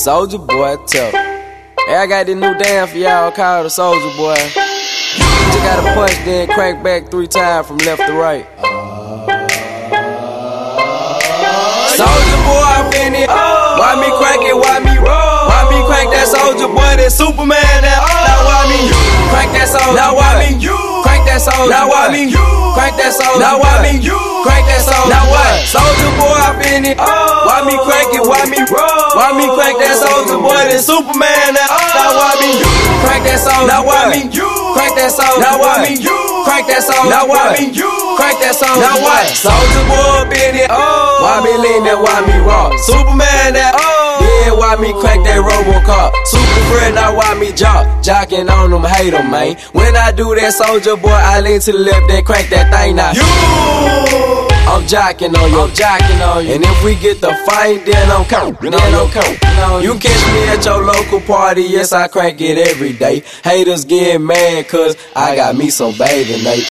Soulja Boy tough. Hey, I got this new dance for y'all called the Soulja Boy. You gotta punch, then crank back 3 times from left to right. Soulja Boy, I finna. Why me crank it? Why me roll? Why me crank that Soulja Boy? That Superman? That now why me crank that Soulja? Now why me crank that Soulja? Now why me crank that Soulja? Now why me crank that Soulja? Now what? Soulja Boy, I finna. Why me crank it? Why me roll? Why me crank that Soulja Boy? That Superman? That now why me crank that Soulja? Now why me crank that Soulja? Now why me crank that Soulja? Now why me crank that Soulja? Now what? Soulja Boy been it. Why me lean that? Why me rock? Superman that. Yeah, why me crank that Robocop? Super friend, now why me jocking on them, hate them, man. When I do that Soulja Boy, I lean to the left, then crank that thing now. I'm jocking on you, and if we get the fight, then I'm coming, You catch me at your local party, yes, I crank it every day. Haters get mad, cause I got me some bathing, Nate.